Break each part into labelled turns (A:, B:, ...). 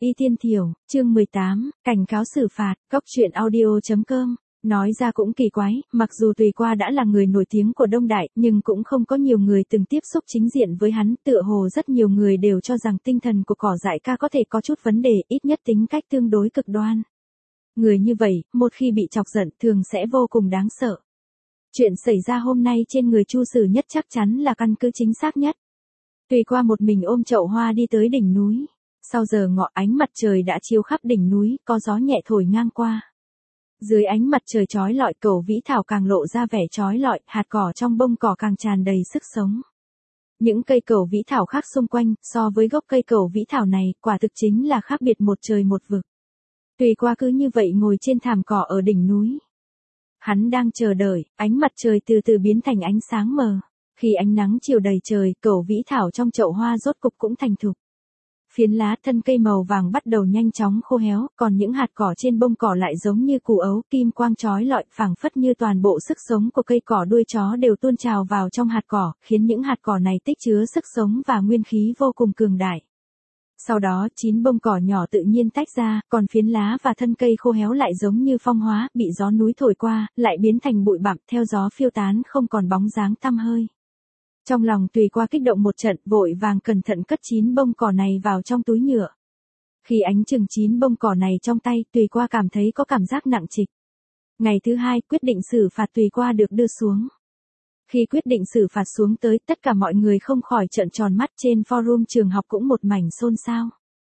A: Y Tiên Thiểu, chương 18, cảnh cáo xử phạt, Cóc truyện audio.com. Nói ra cũng kỳ quái, mặc dù Tùy Qua đã là người nổi tiếng của Đông Đại, nhưng cũng không có nhiều người từng tiếp xúc chính diện với hắn, tựa hồ rất nhiều người đều cho rằng tinh thần của Cỏ Dại Ca có thể có chút vấn đề, ít nhất tính cách tương đối cực đoan. Người như vậy, một khi bị chọc giận thường sẽ vô cùng đáng sợ. Chuyện xảy ra hôm nay trên người Chu Sử Nhất chắc chắn là căn cứ chính xác nhất. Tùy Qua một mình ôm chậu hoa đi tới đỉnh núi. Sau giờ ngọ ánh mặt trời đã chiếu khắp đỉnh núi, có gió nhẹ thổi ngang qua. Dưới ánh mặt trời chói lọi, cẩu vĩ thảo càng lộ ra vẻ chói lọi, hạt cỏ trong bông cỏ càng tràn đầy sức sống. Những cây cẩu vĩ thảo khác xung quanh, so với gốc cây cẩu vĩ thảo này, quả thực chính là khác biệt một trời một vực. Tùy Qua cứ như vậy ngồi trên thảm cỏ ở đỉnh núi. Hắn đang chờ đợi, ánh mặt trời từ từ biến thành ánh sáng mờ. Khi ánh nắng chiều đầy trời, cẩu vĩ thảo trong chậu hoa rốt cục cũng thành thục. Phiến lá thân cây màu vàng bắt đầu nhanh chóng khô héo, còn những hạt cỏ trên bông cỏ lại giống như củ ấu, kim quang chói lọi, phảng phất như toàn bộ sức sống của cây cỏ đuôi chó đều tuôn trào vào trong hạt cỏ, khiến những hạt cỏ này tích chứa sức sống và nguyên khí vô cùng cường đại. Sau đó, 9 bông cỏ nhỏ tự nhiên tách ra, còn phiến lá và thân cây khô héo lại giống như phong hóa, bị gió núi thổi qua, lại biến thành bụi bặm, theo gió phiêu tán không còn bóng dáng tăm hơi. Trong lòng Tùy Qua kích động một trận, vội vàng cẩn thận cất 9 bông cỏ này vào trong túi nhựa. Khi ánh chừng 9 bông cỏ này trong tay, Tùy Qua cảm thấy có cảm giác nặng trịch. Ngày thứ hai, quyết định xử phạt Tùy Qua được đưa xuống. Khi quyết định xử phạt xuống tới, tất cả mọi người không khỏi trợn tròn mắt, trên forum trường học cũng một mảnh xôn xao.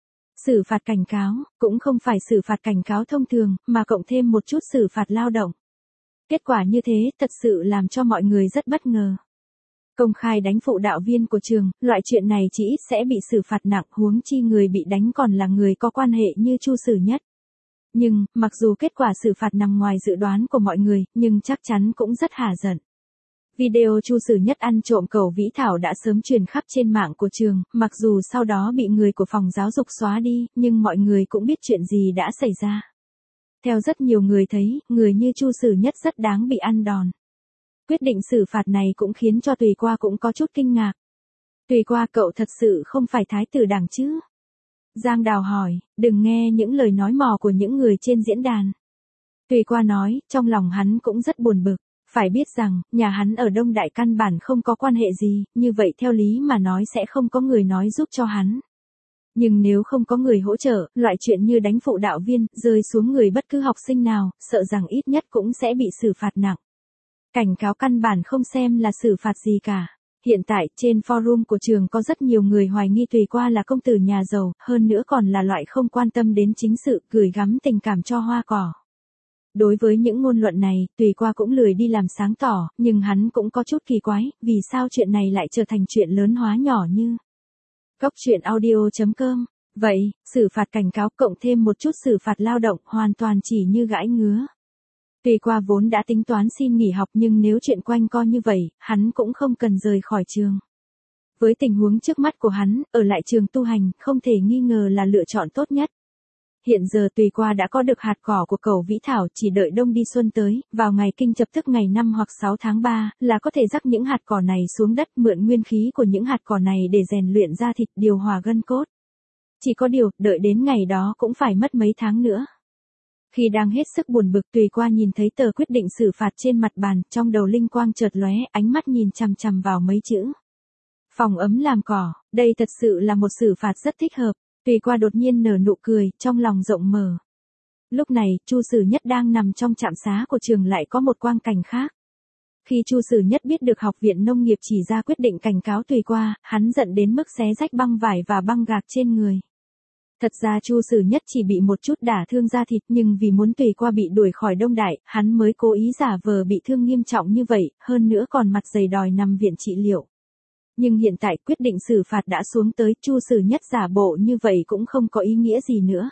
A: Xử phạt cảnh cáo, cũng không phải xử phạt cảnh cáo thông thường, mà cộng thêm một chút xử phạt lao động. Kết quả như thế, thật sự làm cho mọi người rất bất ngờ. Công khai đánh phụ đạo viên của trường, loại chuyện này chỉ ít sẽ bị xử phạt nặng, huống chi người bị đánh còn là người có quan hệ như Chu Sử Nhất. Nhưng, mặc dù kết quả xử phạt nằm ngoài dự đoán của mọi người, nhưng chắc chắn cũng rất hả giận. Video Chu Sử Nhất ăn trộm cẩu vĩ thảo đã sớm truyền khắp trên mạng của trường, mặc dù sau đó bị người của phòng giáo dục xóa đi, nhưng mọi người cũng biết chuyện gì đã xảy ra. Theo rất nhiều người thấy, người như Chu Sử Nhất rất đáng bị ăn đòn. Quyết định xử phạt này cũng khiến cho Tùy Qua cũng có chút kinh ngạc. Tùy Qua, cậu thật sự không phải thái tử Đảng chứ? Giang Đào hỏi, đừng nghe những lời nói mò của những người trên diễn đàn. Tùy Qua nói, trong lòng hắn cũng rất buồn bực. Phải biết rằng, nhà hắn ở Đông Đại căn bản không có quan hệ gì, như vậy theo lý mà nói sẽ không có người nói giúp cho hắn. Nhưng nếu không có người hỗ trợ, loại chuyện như đánh phụ đạo viên, rơi xuống người bất cứ học sinh nào, sợ rằng ít nhất cũng sẽ bị xử phạt nặng. Cảnh cáo căn bản không xem là xử phạt gì cả. Hiện tại, trên forum của trường có rất nhiều người hoài nghi Tùy Qua là công tử nhà giàu, hơn nữa còn là loại không quan tâm đến chính sự, gửi gắm tình cảm cho hoa cỏ. Đối với những ngôn luận này, Tùy Qua cũng lười đi làm sáng tỏ, nhưng hắn cũng có chút kỳ quái, vì sao chuyện này lại trở thành chuyện lớn hóa nhỏ như Cóc truyện audio.com. Vậy, xử phạt cảnh cáo cộng thêm một chút xử phạt lao động hoàn toàn chỉ như gãi ngứa. Tùy Qua vốn đã tính toán xin nghỉ học, nhưng nếu chuyện quanh co như vậy, hắn cũng không cần rời khỏi trường. Với tình huống trước mắt của hắn, ở lại trường tu hành, không thể nghi ngờ là lựa chọn tốt nhất. Hiện giờ Tùy Qua đã có được hạt cỏ của cẩu vĩ thảo, chỉ đợi đông đi xuân tới, vào ngày kinh chập tức ngày 5 hoặc 6 tháng 3, là có thể rắc những hạt cỏ này xuống đất, mượn nguyên khí của những hạt cỏ này để rèn luyện da thịt, điều hòa gân cốt. Chỉ có điều, đợi đến ngày đó cũng phải mất mấy tháng nữa. Khi đang hết sức buồn bực, Tùy Qua nhìn thấy tờ quyết định xử phạt trên mặt bàn, trong đầu linh quang chợt lóe, ánh mắt nhìn chằm chằm vào mấy chữ. Phòng ấm làm cỏ, đây thật sự là một xử phạt rất thích hợp. Tùy Qua đột nhiên nở nụ cười, trong lòng rộng mở. Lúc này, Chu Sử Nhất đang nằm trong trạm xá của trường lại có một quang cảnh khác. Khi Chu Sử Nhất biết được học viện nông nghiệp chỉ ra quyết định cảnh cáo Tùy Qua, hắn giận đến mức xé rách băng vải và băng gạc trên người. Thật ra Chu Sử Nhất chỉ bị một chút đả thương da thịt, nhưng vì muốn Tùy Qua bị đuổi khỏi Đông Đại, hắn mới cố ý giả vờ bị thương nghiêm trọng như vậy, hơn nữa còn mặt dày đòi nằm viện trị liệu. Nhưng hiện tại quyết định xử phạt đã xuống tới, Chu Sử Nhất giả bộ như vậy cũng không có ý nghĩa gì nữa.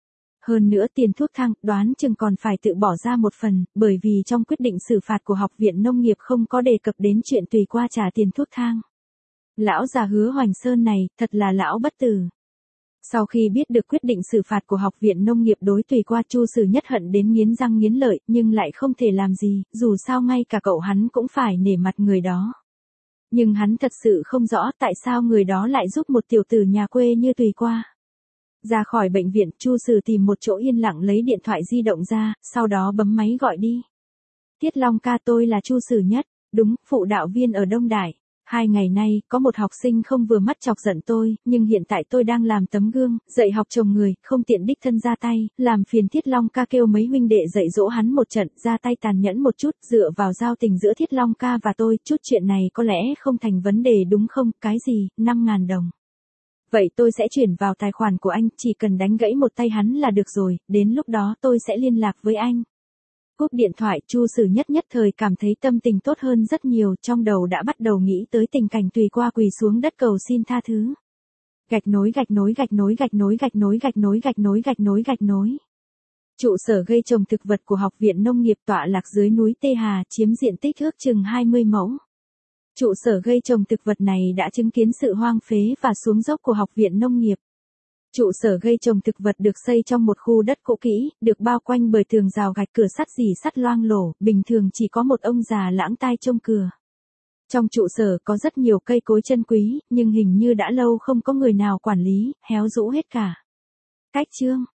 A: Hơn nữa tiền thuốc thang, đoán chừng còn phải tự bỏ ra một phần, bởi vì trong quyết định xử phạt của học viện nông nghiệp không có đề cập đến chuyện Tùy Qua trả tiền thuốc thang. Lão già Hứa Hoành Sơn này, thật là lão bất tử. Sau khi biết được quyết định xử phạt của học viện nông nghiệp đối Tùy Qua, Chu Sử Nhất hận đến nghiến răng nghiến lợi, nhưng lại không thể làm gì, dù sao ngay cả cậu hắn cũng phải nể mặt người đó. Nhưng hắn thật sự không rõ tại sao người đó lại giúp một tiểu tử nhà quê như Tùy Qua. Ra khỏi bệnh viện, Chu Sử tìm một chỗ yên lặng lấy điện thoại di động ra, sau đó bấm máy gọi đi. Tiết Long ca, tôi là Chu Sử Nhất. Đúng, phụ đạo viên ở Đông Đại. 2 ngày nay, có một học sinh không vừa mắt chọc giận tôi, nhưng hiện tại tôi đang làm tấm gương, dạy học chồng người, không tiện đích thân ra tay, làm phiền Thiết Long ca kêu mấy huynh đệ dạy dỗ hắn một trận, ra tay tàn nhẫn một chút, dựa vào giao tình giữa Thiết Long ca và tôi, chút chuyện này có lẽ không thành vấn đề đúng không, cái gì, 5.000 đồng. Vậy tôi sẽ chuyển vào tài khoản của anh, chỉ cần đánh gãy một tay hắn là được rồi, đến lúc đó tôi sẽ liên lạc với anh. Cúp điện thoại, Chu Sử Nhất nhất thời cảm thấy tâm tình tốt hơn rất nhiều, trong đầu đã bắt đầu nghĩ tới tình cảnh Tùy Qua quỳ xuống đất cầu xin tha thứ. Gạch nối gạch nối gạch nối gạch nối gạch nối gạch nối gạch nối gạch nối gạch nối. Trụ sở gây trồng thực vật của Học viện Nông nghiệp tọa lạc dưới núi Tê Hà, chiếm diện tích ước chừng 20 mẫu. Trụ sở gây trồng thực vật này đã chứng kiến sự hoang phế và xuống dốc của Học viện Nông nghiệp. Trụ sở gây trồng thực vật được xây trong một khu đất cũ kỹ, được bao quanh bởi tường rào gạch, cửa sắt rỉ sắt loang lổ, bình thường chỉ có một ông già lãng tai trông cửa. Trong trụ sở có rất nhiều cây cối chân quý, nhưng hình như đã lâu không có người nào quản lý, héo rũ hết cả. Cách chương